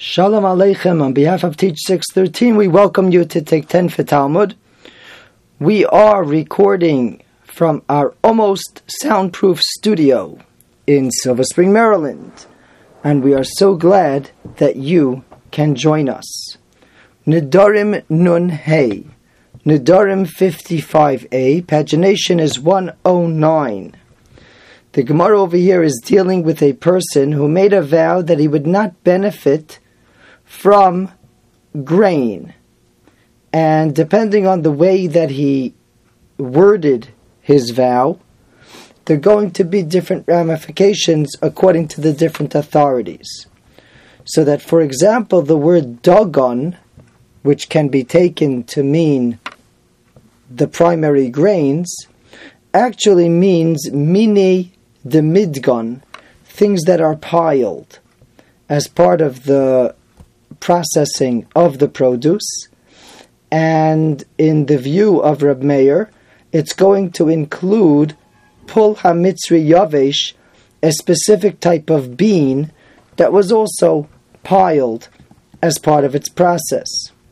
Shalom Aleichem. On behalf of Teach 613, we welcome you to Take 10 for Talmud. We are recording from our almost soundproof studio in Silver Spring, Maryland, and we are so glad that you can join us. Nedarim Nun Hey, Nedarim 55a, pagination is 109. The Gemara over here is dealing with a person who made a vow that he would not benefit from grain. And depending on the way that he worded his vow, there are going to be different ramifications according to the different authorities. So that, for example, the word dagon, which can be taken to mean the primary grains, actually means mini the midgon, things that are piled as part of the processing of the produce. And in the view of Reb Meir, it's going to include pul hamitzri yavesh, a specific type of bean that was also piled as part of its process.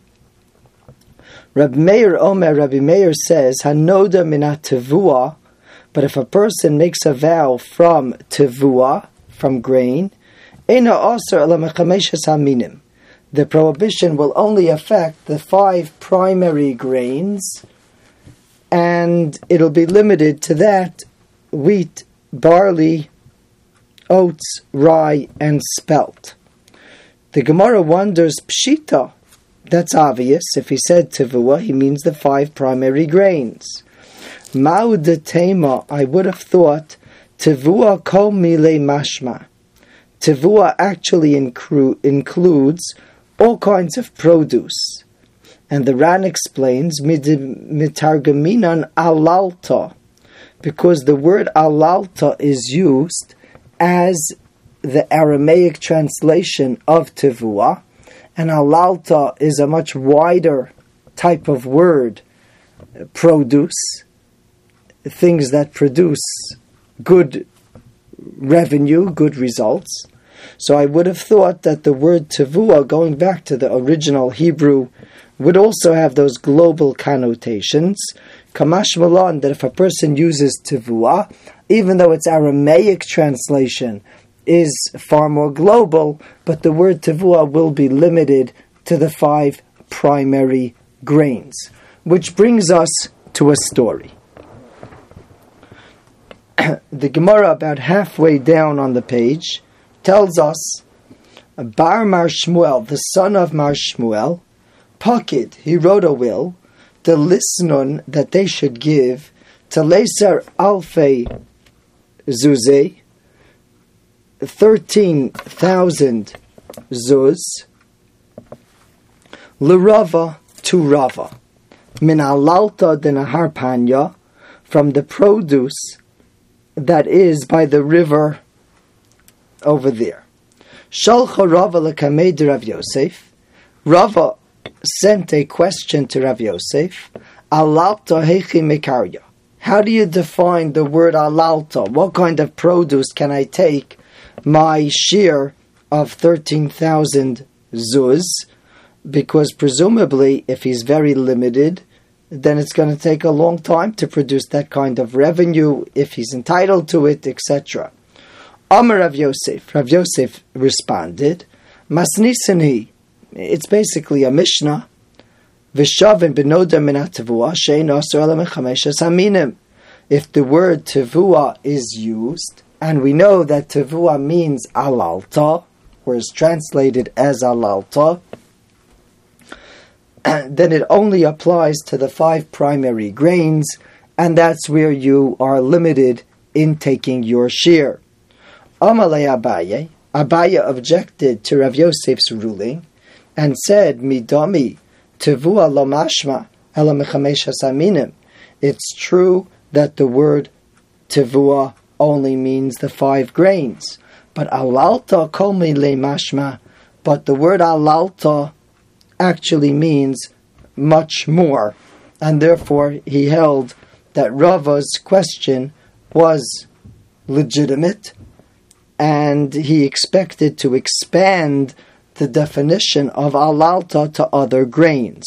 Reb Meir Omer, Rabbi Meir says, hanoda minat tevua, but if a person makes a vow from tevua, from grain, eina aser ela mechameshes haminim, the prohibition will only affect the 5 primary grains, and it'll be limited to that: wheat, barley, oats, rye, and spelt. The Gemara wonders, pshita, that's obvious. If he said tevua, he means the 5 primary grains. Ma'ud tema, I would have thought, tevua kol mile mashma. Tevua actually includes all kinds of produce. And the Ran explains, mitargaminan alalta, because the word alalta is used as the Aramaic translation of tevua, and alalta is a much wider type of word, produce, things that produce good revenue, good results. So I would have thought that the word tevua, going back to the original Hebrew, would also have those global connotations. Kamash malan, that if a person uses tevua, even though its Aramaic translation is far more global, but the word tevua will be limited to the 5 primary grains. Which brings us to a story. The Gemara, about halfway down on the page, tells us Bar Mar Shmuel, the son of Mar Shmuel, Pakid, he wrote a will, the lisnun, that they should give to Leser Alfei Zuzeh, 13,000 zuz, L'Rava to Rava, Min Alalta de Nahar Panya, from the produce that is by the river over there. Shalcha Rava l'kamei de Rav Yosef. Rava sent a question to Rav Yosef. Alalta hechi mekarya. How do you define the word alalta? What kind of produce can I take my share of 13,000 zuz? Because presumably, if he's very limited, then it's going to take a long time to produce that kind of revenue, if he's entitled to it, etc. Amar Rav Yosef. Rav Yosef responded, Masnisani. It's basically a Mishnah. V'shavin benoda minat tevua shein asur ela mechameshes haminim. If the word tevua is used, and we know that tevua means alalta, or is translated as alalta, then it only applies to the 5 primary grains, and that's where you are limited in taking your share. Amalei Abaye, Abaye objected to Rav Yosef's ruling and said, Midami, tevua lo mashma, ela mechamesh hasaminim. It's true that the word tevua only means the 5 grains, but alalta kol mile mashma, but the word alalta actually means much more, and therefore he held that Rava's question was legitimate, and he expected to expand the definition of alalta to other grains.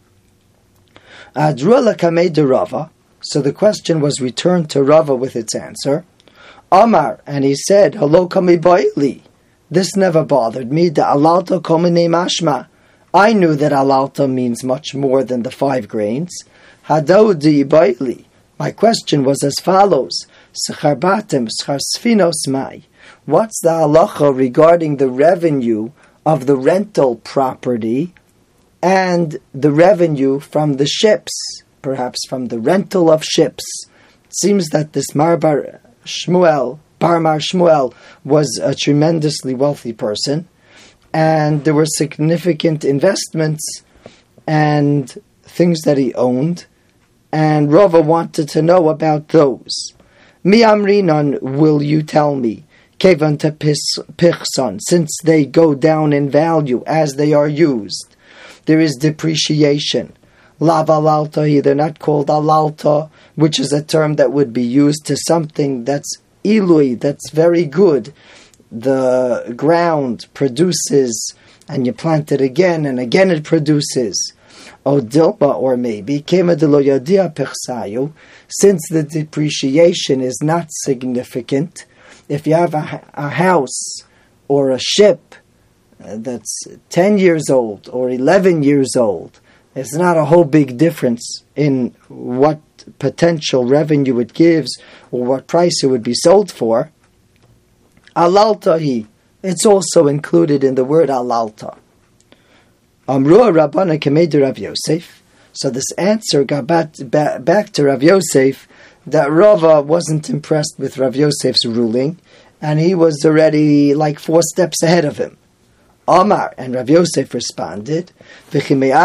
Adrula kamei de Rava, so the question was returned to Rava with its answer. Amar, and he said, Hello kamei ba'ili. This never bothered me. The alalta komine mashma. I knew that alalta means much more than the 5 grains. Hadaudi ba'ili. My question was as follows. Sechar batem, schar sfinos mai. What's the halacha regarding the revenue of the rental property and the revenue from the ships, perhaps from the rental of ships? It seems that this Barmar Shmuel, was a tremendously wealthy person, and there were significant investments and things that he owned, and Rava wanted to know about those. Mi amrinon, will you tell me? Kevan te pichson, since they go down in value as they are used. There is depreciation. Lav alalta, they're not called alalta, which is a term that would be used to something that's ilui, that's very good. The ground produces, and you plant it again, and again it produces. O dilma, or maybe, kema de lo yadia pichsayu, since the depreciation is not significant. If you have a house or a ship that's 10 years old or 11 years old, it's not a whole big difference in what potential revenue it gives or what price it would be sold for. Alaltahi, it's also included in the word alalta. Amrua Rabbana Kamei Rav Yosef. So this answer got back to Rav Yosef, that Rava wasn't impressed with Rav Yosef's ruling, and he was already like 4 steps ahead of him. Omar, and Rav Yosef responded, if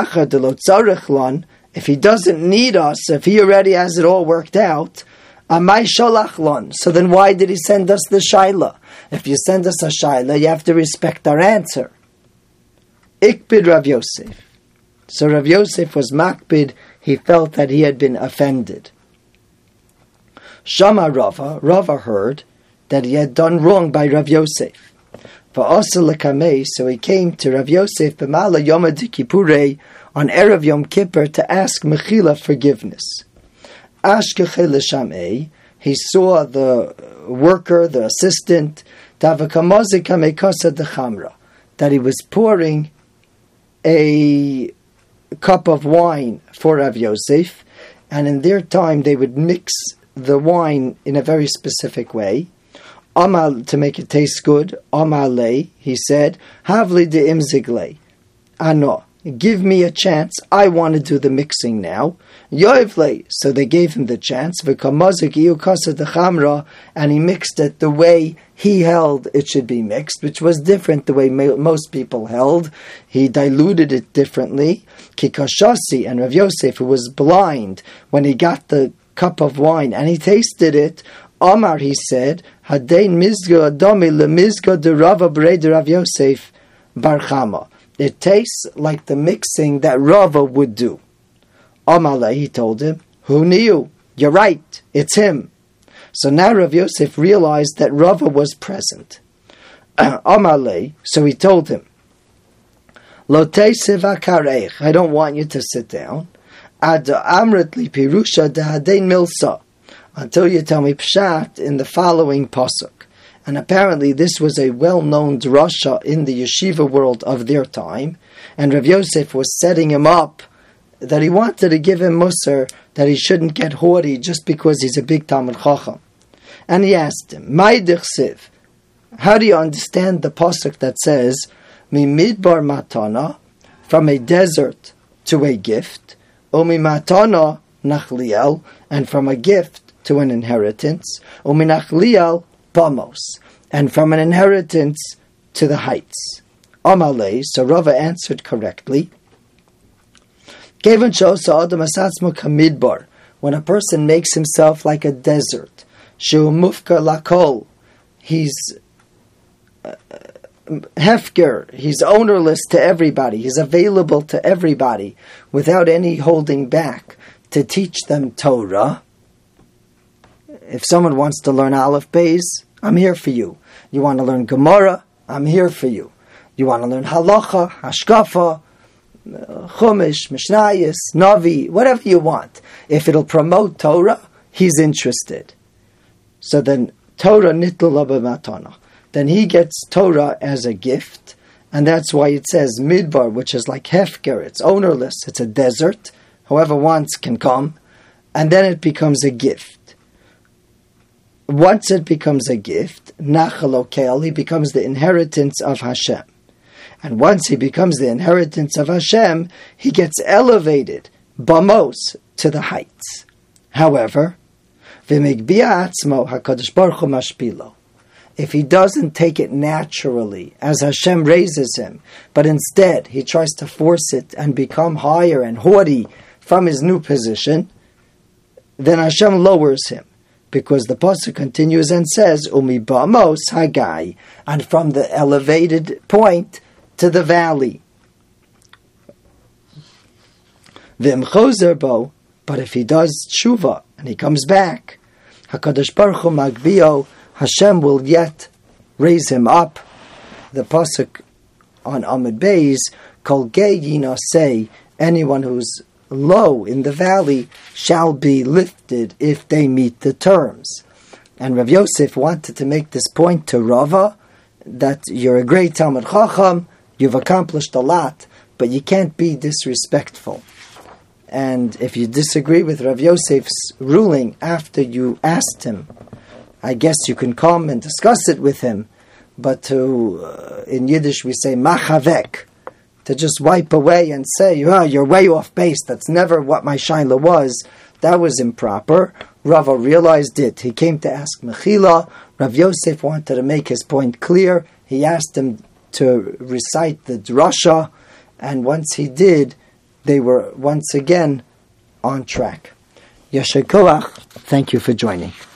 he doesn't need us, if he already has it all worked out, so then why did he send us the shaila? If you send us a shaila, you have to respect our answer. Ikbid Rav Yosef. So Rav Yosef was makbid, he felt that he had been offended. Shama Rava heard that he had done wrong by Rav Yosef. So he came to Rav Yosef b'mala Yom Kippurei on Erev Yom Kippur to ask Mechila forgiveness. He saw the worker, the assistant, that he was pouring a cup of wine for Rav Yosef, and in their time they would mix the wine in a very specific way. Amal, to make it taste good. Amale, he said, Havli de imzigle. Ano, give me a chance. I want to do the mixing now. Yoivle, so they gave him the chance. V'kamazik iukasa de chamra, and he mixed it the way he held it should be mixed, which was different the way most people held. He diluted it differently. Kikashasi, and Rav Yosef, who was blind when he got the cup of wine and he tasted it, Omar, he said, Hadein mizga adami lemizga de Rava brei de Rav Yosef bar Chama. It tastes like the mixing that Rava would do. Omar, he told him, who knew? You're right, it's him. So now Rav Yosef realized that Rava was present. Omar, so he told him, Lo teisiv akareich, I don't want you to sit down. Ad amrit li pirusha de hadein milsa, until you tell me pshat in the following pasuk. And apparently this was a well-known drasha in the yeshiva world of their time, and Rav Yosef was setting him up that he wanted to give him musar, that he shouldn't get haughty just because he's a big Talmid Chacham. And he asked him, Mai dichsiv, how do you understand the pasuk that says, Mi midbar matana, from a desert to a gift, Omi matana nachliel, and from a gift to an inheritance, Omi nachliel bamos, and from an inheritance to the heights. Amalei, so Rava answered correctly. When a person makes himself like a desert, Shu mufkar lakol, he's hefker, he's ownerless to everybody, he's available to everybody without any holding back to teach them Torah. If someone wants to learn Aleph Beis, I'm here for you. You want to learn Gemara? I'm here for you. You want to learn halacha, hashkafa, chumash, mishnayos, navi, whatever you want. If it'll promote Torah, he's interested. So then, Torah nitlu lo b'matana. Then he gets Torah as a gift, and that's why it says midbar, which is like hefker. It's ownerless. It's a desert. Whoever wants can come, and then it becomes a gift. Once it becomes a gift, nachal okel, he becomes the inheritance of Hashem. And once he becomes the inheritance of Hashem, he gets elevated, bamos, to the heights. However, v'migbia atzmo hakadosh baruch hu mashpilo. If he doesn't take it naturally, as Hashem raises him, but instead he tries to force it and become higher and haughty from his new position, then Hashem lowers him. Because the pasuk continues and says, Umi bamos hagai, and from the elevated point to the valley. V'im chozer bo, but if he does tshuva and he comes back, HaKadosh Baruch Hu magbio, Hashem will yet raise him up. The pasuk on Amud Beis, Kol gei yinasei, anyone who's low in the valley shall be lifted if they meet the terms. And Rav Yosef wanted to make this point to Rava, that you're a great Talmid Chacham, you've accomplished a lot, but you can't be disrespectful. And if you disagree with Rav Yosef's ruling after you asked him, I guess you can come and discuss it with him, but in Yiddish we say machavek, to just wipe away and say, you're way off base, that's never what my shaila was, that was improper. Rava realized it. He came to ask Mechila. Rav Yosef wanted to make his point clear. He asked him to recite the drasha, and once he did, they were once again on track. Yasher koach. Thank you for joining.